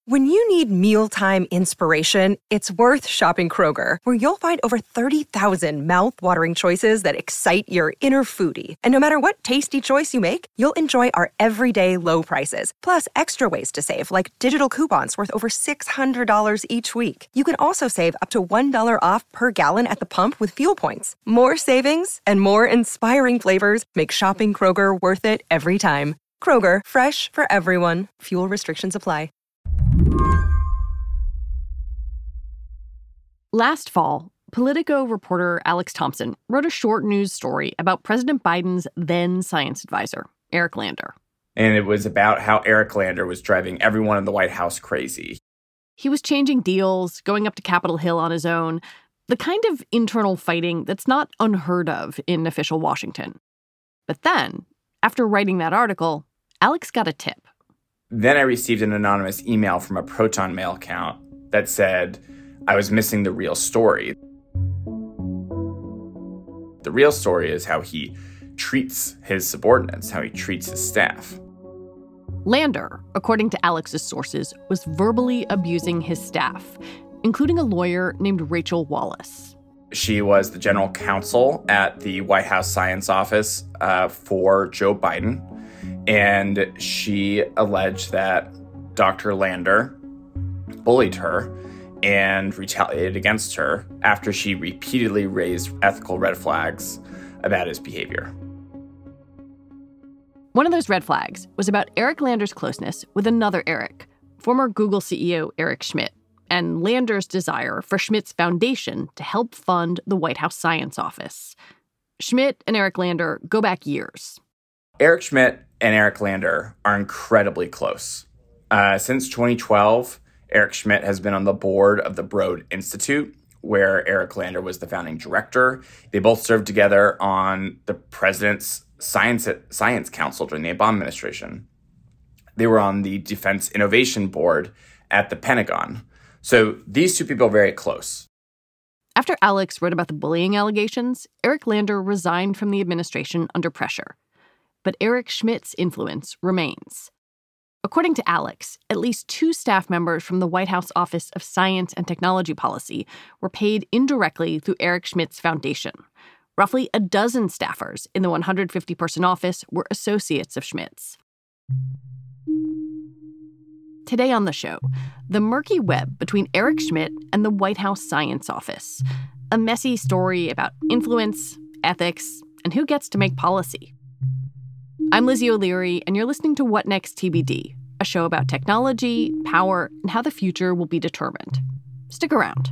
When you need mealtime inspiration, it's worth shopping Kroger, where you'll find over 30,000 mouth-watering choices that excite your inner foodie. And no matter what tasty choice you make, you'll enjoy our everyday low prices, plus extra ways to save, like digital coupons worth over $600 each week. You can also save up to $1 off per gallon at the pump with fuel points. More savings and more inspiring flavors make shopping Kroger worth it every time. Kroger, fresh for everyone. Fuel restrictions apply. Last fall, Politico reporter Alex Thompson wrote a short news story about President Biden's then science advisor, Eric Lander. And it was about how Eric Lander was driving everyone in the White House crazy. He was changing deals, going up to Capitol Hill on his own, the kind of internal fighting that's not unheard of in official Washington. But then, after writing that article, Alex got a tip. Then I received an anonymous email from a Proton Mail account that said I was missing the real story. The real story is how he treats his subordinates, how he treats his staff. Lander, according to Alex's sources, was verbally abusing his staff, including a lawyer named Rachel Wallace. She was the general counsel at the White House Science Office for Joe Biden, and she alleged that Dr. Lander bullied her and retaliated against her after she repeatedly raised ethical red flags about his behavior. One of those red flags was about Eric Lander's closeness with another Eric, former Google CEO Eric Schmidt, and Lander's desire for Schmidt's foundation to help fund the White House Science Office. Schmidt and Eric Lander go back years. Eric Schmidt and Eric Lander are incredibly close. Since 2012, Eric Schmidt has been on the board of the Broad Institute, where Eric Lander was the founding director. They both served together on the president's Science Council during the Obama administration. They were on the Defense Innovation Board at the Pentagon. So these two people are very close. After Alex wrote about the bullying allegations, Eric Lander resigned from the administration under pressure. But Eric Schmidt's influence remains. According to Alex, at least 2 staff members from the White House Office of Science and Technology Policy were paid indirectly through Eric Schmidt's foundation. Roughly a dozen staffers in the 150-person office were associates of Schmidt's. Today on the show, the murky web between Eric Schmidt and the White House Science Office. A messy story about influence, ethics, and who gets to make policy. I'm Lizzie O'Leary, and you're listening to What Next TBD, a show about technology, power, and how the future will be determined. Stick around.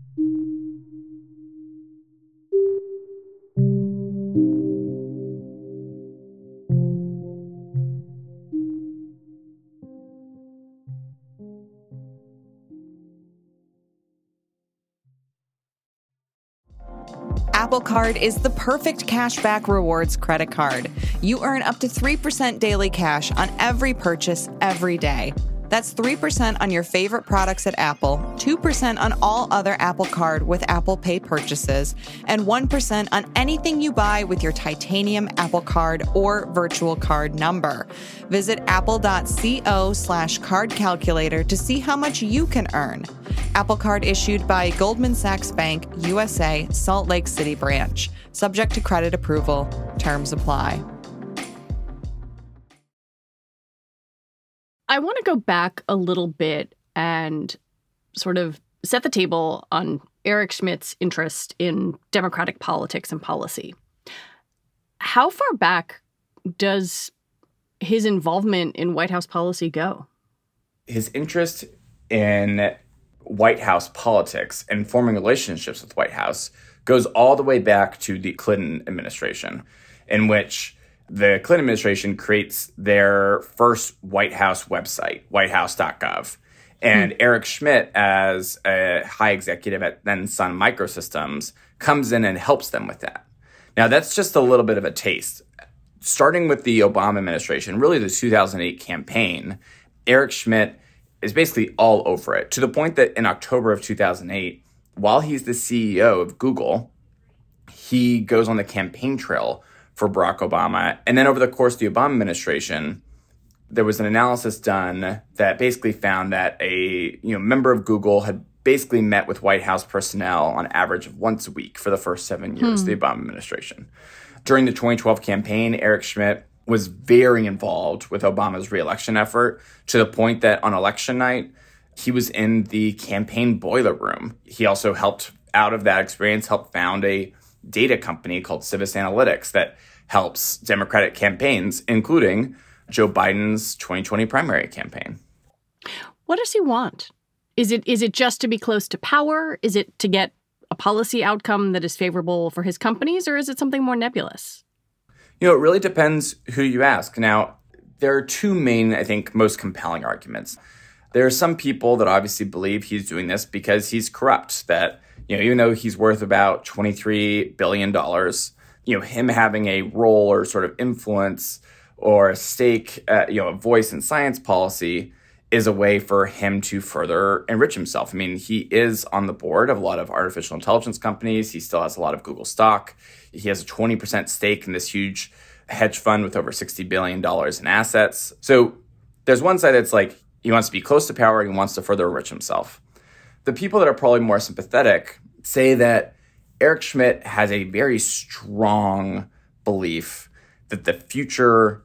Apple Card is the perfect cashback rewards credit card. You earn up to 3% daily cash on every purchase every day. That's 3% on your favorite products at Apple, 2% on all other Apple Card with Apple Pay purchases, and 1% on anything you buy with your titanium Apple Card or virtual card number. Visit apple.co/card calculator to see how much you can earn. Apple Card issued by Goldman Sachs Bank, USA, Salt Lake City branch. Subject to credit approval. Terms apply. I want to go back a little bit and sort of set the table on Eric Schmidt's interest in democratic politics and policy. How far back does his involvement in White House policy go? His interest in White House politics and forming relationships with White House goes all the way back to the Clinton administration, in which the Clinton administration creates their first White House website, whitehouse.gov. And Eric Schmidt, as a high executive at then Sun Microsystems, comes in and helps them with that. Now, that's just a little bit of a taste. Starting with the Obama administration, really the 2008 campaign, Eric Schmidt is basically all over it, to the point that in October of 2008, while he's the CEO of Google, he goes on the campaign trail for Barack Obama. And then over the course of the Obama administration, there was an analysis done that basically found that a member of Google had basically met with White House personnel on average of once a week for the first 7 years of the Obama administration. During the 2012 campaign, Eric Schmidt was very involved with Obama's reelection effort to the point that on election night, he was in the campaign boiler room. He also helped found a data company called Civis Analytics that helps Democratic campaigns, including Joe Biden's 2020 primary campaign. What does he want? Is it just to be close to power? Is it to get a policy outcome that is favorable for his companies, or is it something more nebulous? It really depends who you ask. Now, there are two main, I think, most compelling arguments. There are some people that obviously believe he's doing this because he's corrupt, that, even though he's worth about $23 billion, him having a role or sort of influence or a stake, a voice in science policy is a way for him to further enrich himself. I mean, he is on the board of a lot of artificial intelligence companies. He still has a lot of Google stock. He has a 20% stake in this huge hedge fund with over $60 billion in assets. So there's one side that's like, he wants to be close to power. He wants to further enrich himself. The people that are probably more sympathetic say that Eric Schmidt has a very strong belief that the future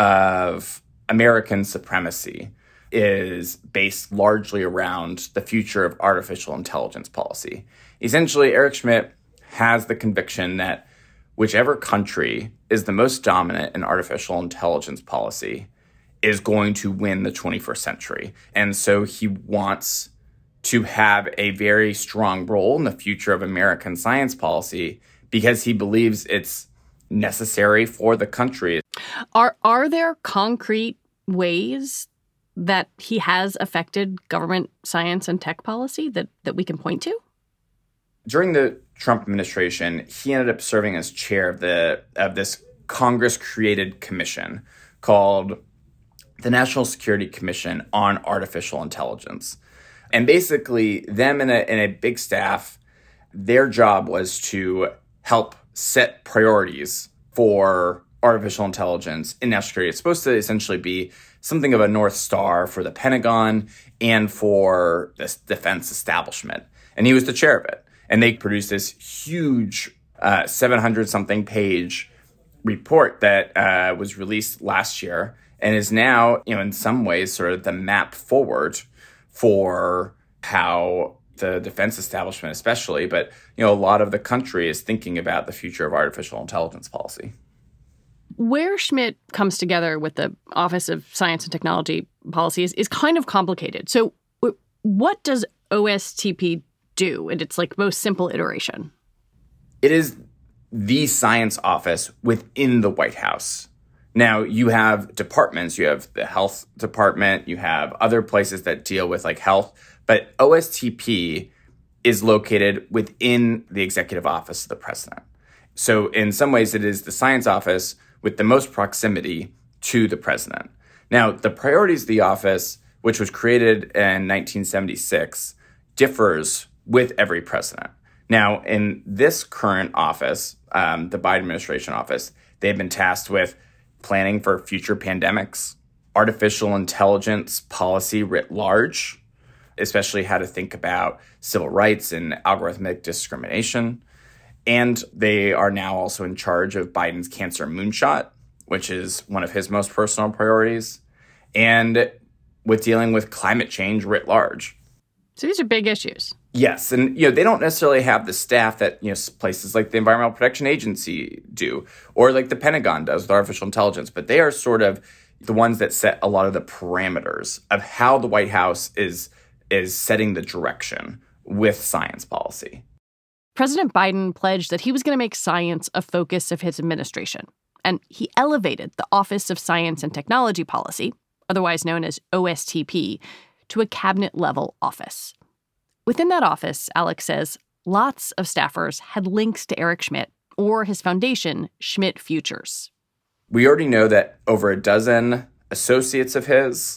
of American supremacy is based largely around the future of artificial intelligence policy. Essentially, Eric Schmidt has the conviction that whichever country is the most dominant in artificial intelligence policy is going to win the 21st century. And so he wants to have a very strong role in the future of American science policy because he believes it's necessary for the country. Are there concrete ways that he has affected government science and tech policy that we can point to? During the Trump administration, he ended up serving as chair of this Congress-created commission called the National Security Commission on Artificial Intelligence. And basically, them and a big staff, their job was to help set priorities for artificial intelligence in national security. It's supposed to essentially be something of a North Star for the Pentagon and for this defense establishment. And he was the chair of it. And they produced this huge 700-something page report that was released last year and is now, in some ways, sort of the map forward for how the defense establishment especially, but, a lot of the country is thinking about the future of artificial intelligence policy. Where Schmidt comes together with the Office of Science and Technology Policy is kind of complicated. So what does OSTP do in its most simple iteration? It is the science office within the White House. Now, you have departments. You have the health department. You have other places that deal with health. But OSTP is located within the executive office of the president. So in some ways, it is the science office with the most proximity to the president. Now, the priorities of the office, which was created in 1976, differs with every president. Now, in this current office, the Biden administration office, they've been tasked with planning for future pandemics, artificial intelligence policy writ large, especially how to think about civil rights and algorithmic discrimination. And they are now also in charge of Biden's cancer moonshot, which is one of his most personal priorities, and with dealing with climate change writ large. So these are big issues. Yes. And, they don't necessarily have the staff that, places like the Environmental Protection Agency do, or like the Pentagon does with artificial intelligence. But they are sort of the ones that set a lot of the parameters of how the White House is setting the direction with science policy. President Biden pledged that he was going to make science a focus of his administration, and he elevated the Office of Science and Technology Policy, otherwise known as OSTP, to a cabinet-level office. Within that office, Alex says, lots of staffers had links to Eric Schmidt or his foundation, Schmidt Futures. We already know that over a dozen associates of his,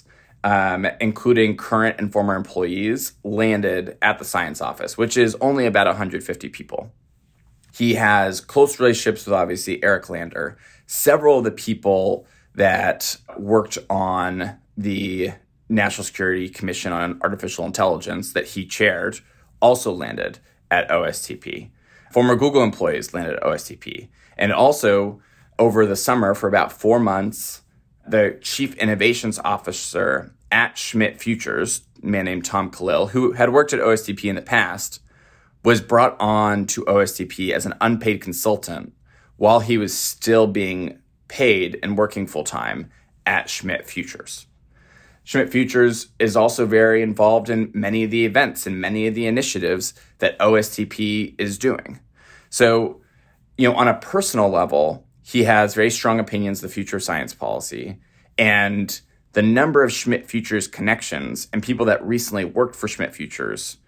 including current and former employees, landed at the science office, which is only about 150 people. He has close relationships with, obviously, Eric Lander. Several of the people that worked on the National Security Commission on Artificial Intelligence that he chaired also landed at OSTP. Former Google employees landed at OSTP. And also, over the summer, for about 4 months, the chief innovations officer at Schmidt Futures, a man named Tom Khalil, who had worked at OSTP in the past, was brought on to OSTP as an unpaid consultant while he was still being paid and working full-time at Schmidt Futures. Schmidt Futures is also very involved in many of the events and many of the initiatives that OSTP is doing. So, on a personal level, he has very strong opinions of the future of science policy, and the number of Schmidt Futures connections and people that recently worked for Schmidt Futures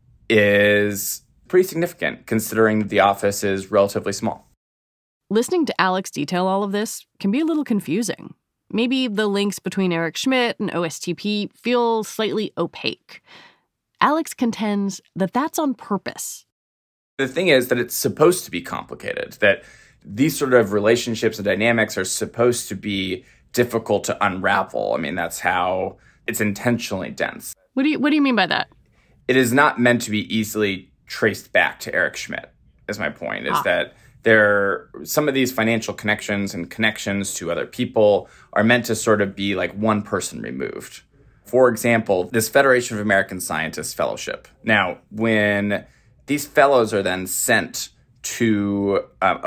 is pretty significant, considering that the office is relatively small. Listening to Alex detail all of this can be a little confusing. Maybe the links between Eric Schmidt and OSTP feel slightly opaque. Alex contends that that's on purpose. The thing is that it's supposed to be complicated, that these sort of relationships and dynamics are supposed to be difficult to unravel. I mean, that's how it's intentionally dense. What do you mean by that? It is not meant to be easily traced back to Eric Schmidt, is my point, is that some of these financial connections and connections to other people are meant to sort of be like one person removed. For example, this Federation of American Scientists Fellowship. Now, when these fellows are then sent to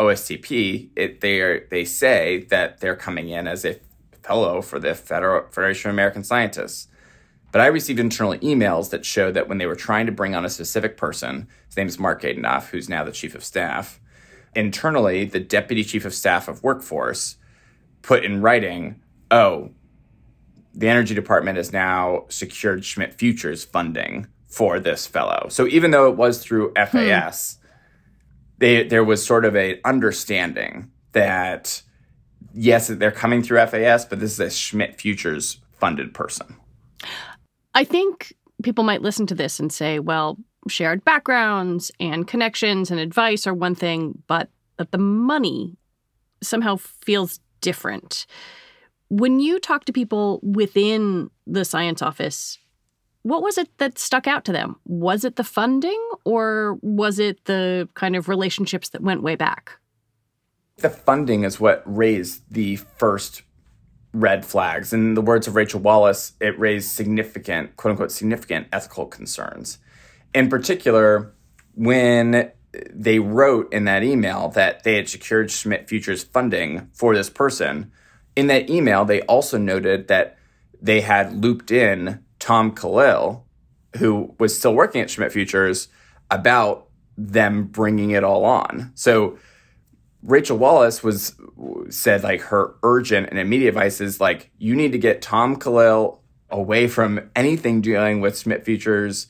OSTP, they say that they're coming in as a fellow for the Federation of American Scientists. But I received internal emails that showed that when they were trying to bring on a specific person, his name is Mark Adenoff, who's now the chief of staff, internally, the deputy chief of staff of workforce put in writing, the energy department has now secured Schmidt Futures funding for this fellow. So even though it was through FAS, there was sort of an understanding that, yes, they're coming through FAS, but this is a Schmidt Futures funded person. I think people might listen to this and say, well, shared backgrounds and connections and advice are one thing, but that the money somehow feels different. When you talk to people within the science office, what was it that stuck out to them? Was it the funding, or was it the kind of relationships that went way back? The funding is what raised the first red flags. In the words of Rachel Wallace, it raised significant, quote unquote, significant ethical concerns. In particular, when they wrote in that email that they had secured Schmidt Futures funding for this person, in that email, they also noted that they had looped in Tom Khalil, who was still working at Schmidt Futures, about them bringing it all on. So Rachel Wallace said like her urgent and immediate advice is like, you need to get Tom Khalil away from anything dealing with Schmidt Futures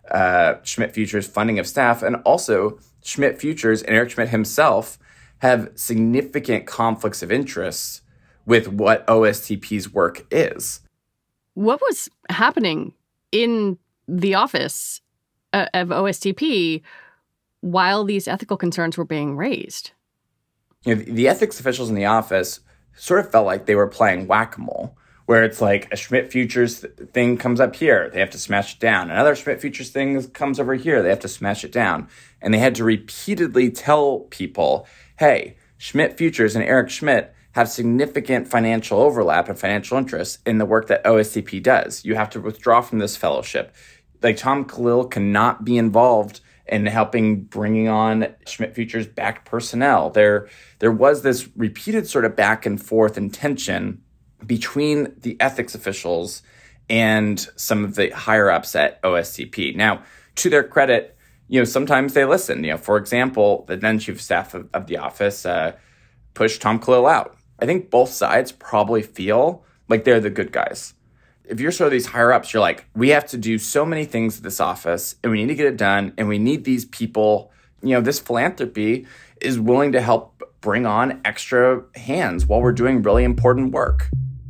funding of staff. And also Schmidt Futures and Eric Schmidt himself have significant conflicts of interest with what OSTP's work is. What was happening in the office of OSTP while these ethical concerns were being raised? The ethics officials in the office sort of felt like they were playing whack-a-mole, where it's like a Schmidt Futures thing comes up here, they have to smash it down. Another Schmidt Futures thing comes over here, they have to smash it down. And they had to repeatedly tell people, hey, Schmidt Futures and Eric Schmidt have significant financial overlap and financial interests in the work that OSTP does. You have to withdraw from this fellowship. Like Tom Khalil cannot be involved in helping bringing on Schmidt Futures backed personnel. There was this repeated sort of back and forth and tension between the ethics officials and some of the higher ups at OSTP. Now, to their credit, sometimes they listen. For example, the then chief of staff of the office pushed Tom Khalil out. I think both sides probably feel like they're the good guys. If you're sort of these higher ups, you're like, we have to do so many things at this office and we need to get it done. And we need these people, this philanthropy is willing to help bring on extra hands while we're doing really important work.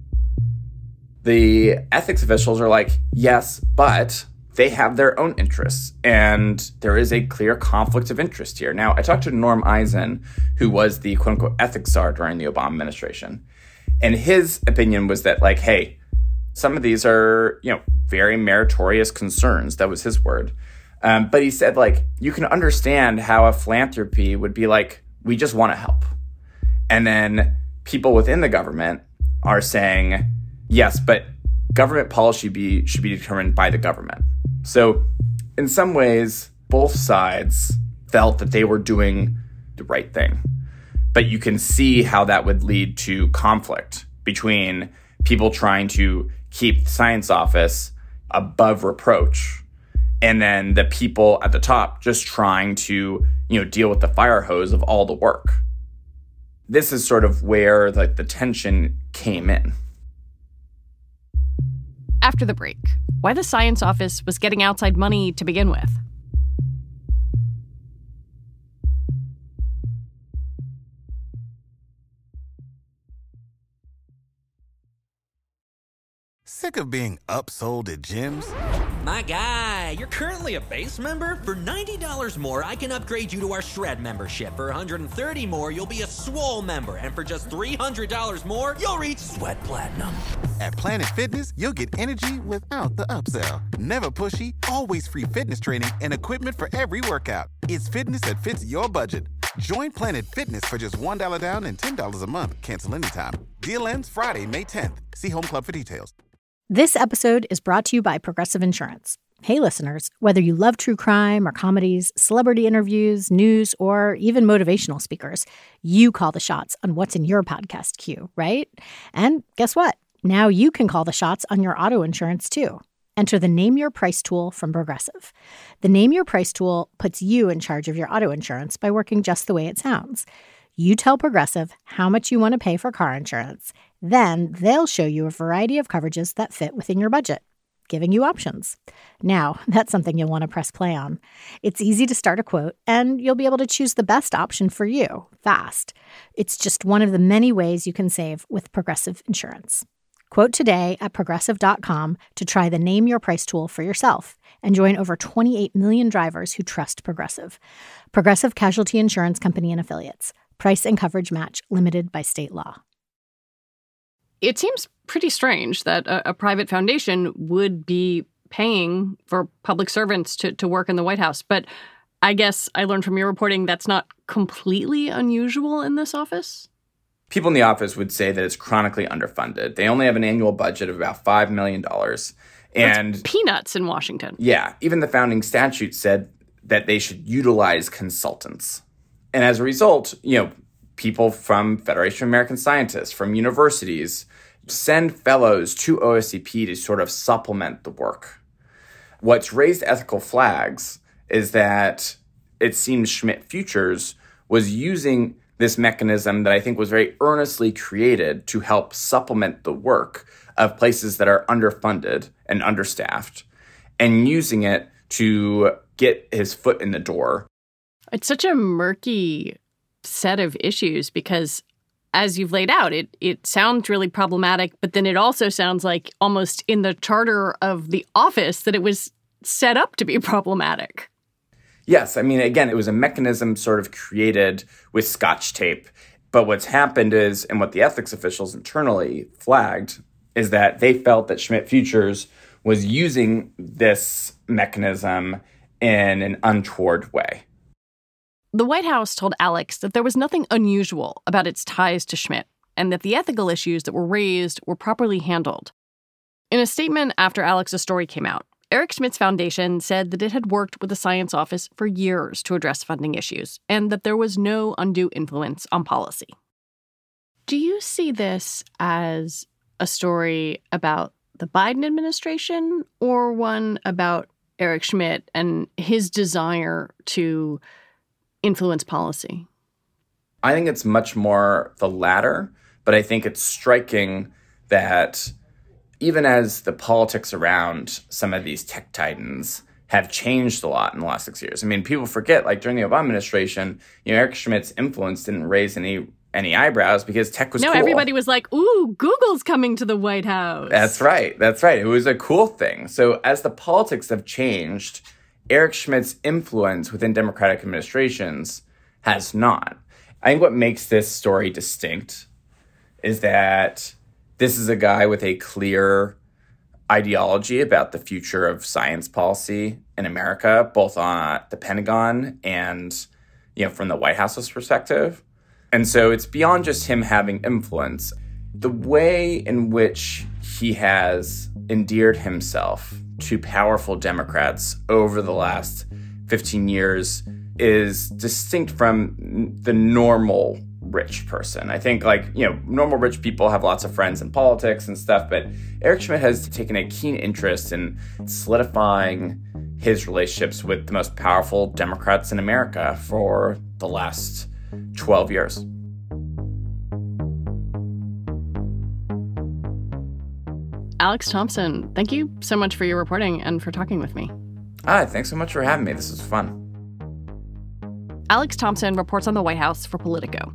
The ethics officials are like, yes, but they have their own interests. And there is a clear conflict of interest here. Now, I talked to Norm Eisen, who was the quote unquote ethics czar during the Obama administration. And his opinion was that, like, hey, some of these are, very meritorious concerns. That was his word. But he said, like, you can understand how a philanthropy would be like, we just want to help. And then people within the government are saying, yes, but government policy should be determined by the government. So in some ways, both sides felt that they were doing the right thing. But you can see how that would lead to conflict between people trying to keep the science office above reproach and then the people at the top just trying to, deal with the fire hose of all the work. This is sort of where the tension came in. After the break, why the science office was getting outside money to begin with. Sick of being upsold at gyms? My guy, you're currently a base member? For $90 more, I can upgrade you to our Shred membership. For $130 more, you'll be a Swole member. And for just $300 more, you'll reach Sweat Platinum. At Planet Fitness, you'll get energy without the upsell. Never pushy, always free fitness training and equipment for every workout. It's fitness that fits your budget. Join Planet Fitness for just $1 down and $10 a month. Cancel anytime. Deal ends Friday, May 10th. See Home Club for details. This episode is brought to you by Progressive Insurance. Hey, listeners, whether you love true crime or comedies, celebrity interviews, news, or even motivational speakers, you call the shots on what's in your podcast queue, right? And guess what? Now you can call the shots on your auto insurance, too. Enter the Name Your Price tool from Progressive. The Name Your Price tool puts you in charge of your auto insurance by working just the way it sounds. You tell Progressive how much you want to pay for car insurance. Then they'll show you a variety of coverages that fit within your budget, giving you options. Now, that's something you'll want to press play on. It's easy to start a quote, and you'll be able to choose the best option for you fast. It's just one of the many ways you can save with Progressive Insurance. Quote today at Progressive.com to try the Name Your Price tool for yourself and join over 28 million drivers who trust Progressive. Progressive Casualty Insurance Company and Affiliates. Price and coverage match limited by state law. It seems pretty strange that a private foundation would be paying for public servants to work in the White House. But I guess I learned from your reporting that's not completely unusual in this office. People in the office would say that it's chronically underfunded. They only have an annual budget of about $5 million. And that's peanuts in Washington. Yeah. Even the founding statute said that they should utilize consultants. And as a result, people from Federation of American Scientists, from universities, send fellows to OSCP to sort of supplement the work. What's raised ethical flags is that it seems Schmidt-Futures was using this mechanism that I think was very earnestly created to help supplement the work of places that are underfunded and understaffed, and using it to get his foot in the door. It's such a murky set of issues because, as you've laid out, it sounds really problematic, but then it also sounds like almost in the charter of the office that it was set up to be problematic. Yes. I mean, again, it was a mechanism sort of created with Scotch tape. But what's happened is, and what the ethics officials internally flagged, is that they felt that Schmidt-Futures was using this mechanism in an untoward way. The White House told Alex that there was nothing unusual about its ties to Schmidt and that the ethical issues that were raised were properly handled. In a statement after Alex's story came out, Eric Schmidt's foundation said that it had worked with the science office for years to address funding issues and that there was no undue influence on policy. Do you see this as a story about the Biden administration or one about Eric Schmidt and his desire to influence policy? I think it's much more the latter, but I think it's striking that even as the politics around some of these tech titans have changed a lot in the last 6 years. I mean, people forget, like during the Obama administration, Eric Schmidt's influence didn't raise any eyebrows because tech was cool. No, everybody was like, ooh, Google's coming to the White House. That's right. It was a cool thing. So as the politics have changed, Eric Schmidt's influence within Democratic administrations has not. I think what makes this story distinct is that This is a guy with a clear ideology about the future of science policy in America, both on the Pentagon and, from the White House's perspective. And so it's beyond just him having influence. The way in which he has endeared himself to powerful Democrats over the last 15 years is distinct from the normal rich person. I think normal rich people have lots of friends in politics and stuff, but Eric Schmidt has taken a keen interest in solidifying his relationships with the most powerful Democrats in America for the last 12 years. Alex Thompson, thank you so much for your reporting and for talking with me. Thanks so much for having me. This was fun. Alex Thompson reports on the White House for Politico.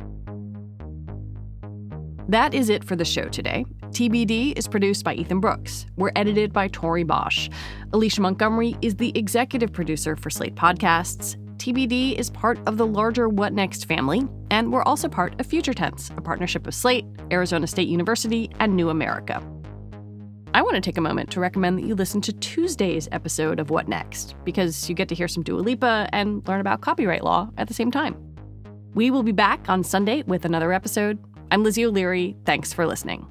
That is it for the show today. TBD is produced by Ethan Brooks. We're edited by Tori Bosch. Alicia Montgomery is the executive producer for Slate Podcasts. TBD is part of the larger What Next family, and we're also part of Future Tense, a partnership of Slate, Arizona State University, and New America. I want to take a moment to recommend that you listen to Tuesday's episode of What Next, because you get to hear some Dua Lipa and learn about copyright law at the same time. We will be back on Sunday with another episode. I'm Lizzie O'Leary. Thanks for listening.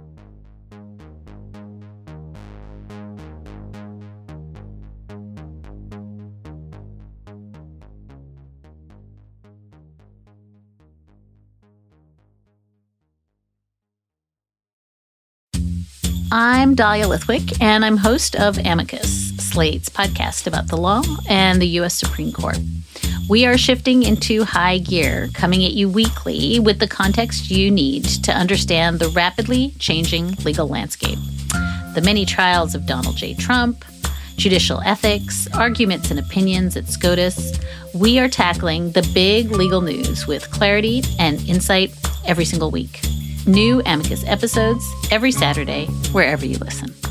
I'm Dahlia Lithwick, and I'm host of Amicus, Slate's podcast about the law and the U.S. Supreme Court. We are shifting into high gear, coming at you weekly with the context you need to understand the rapidly changing legal landscape. The many trials of Donald J. Trump, judicial ethics, arguments and opinions at SCOTUS. We are tackling the big legal news with clarity and insight every single week. New Amicus episodes every Saturday, wherever you listen.